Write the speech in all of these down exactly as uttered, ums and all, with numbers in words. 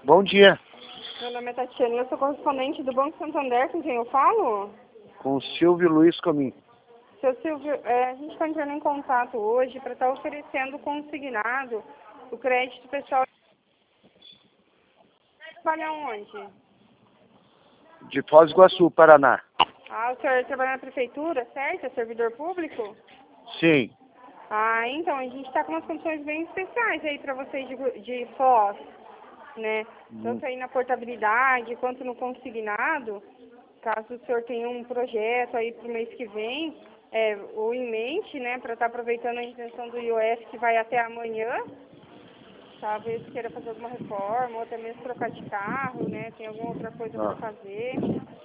Bom dia. Meu nome é Tatiana, eu sou correspondente do Banco Santander, com quem eu falo? Com o Silvio Luiz Comim. Seu Silvio, é, a gente está entrando em contato hoje para estar oferecendo consignado o crédito pessoal. Trabalha onde? De Foz do Iguaçu, Paraná. Ah, o senhor trabalha na prefeitura, certo? É servidor público? Sim. Ah, então, a gente está com umas condições bem especiais aí para vocês de, de Foz, né? Tanto aí na portabilidade quanto no consignado. Caso o senhor tenha um projeto aí para o mês que vem, é, ou em mente, né, para estar aproveitando a isenção do I O F que vai até amanhã, talvez queira fazer alguma reforma, ou até mesmo trocar de carro, né, tem alguma outra coisa para Ah. fazer.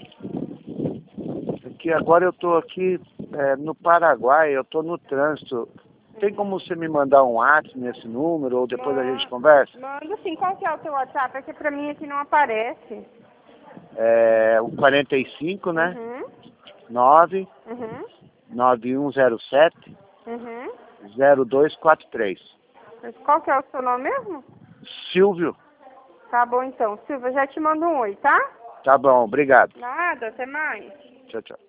Aqui, agora eu estou aqui é, no Paraguai, eu estou no trânsito. Tem como você me mandar um WhatsApp nesse número ou depois Ma a gente conversa? Manda sim, qual que é o seu WhatsApp? É que para mim aqui não aparece. É o quarenta e cinco, né? Uhum, nove uhum, nove um zero sete uhum. zero dois quatro três. Mas qual que é o seu nome mesmo? Silvio? Tá bom então. Silvia, já te mando um oi, tá? Tá bom, obrigado. Nada, até mais. Tchau, tchau.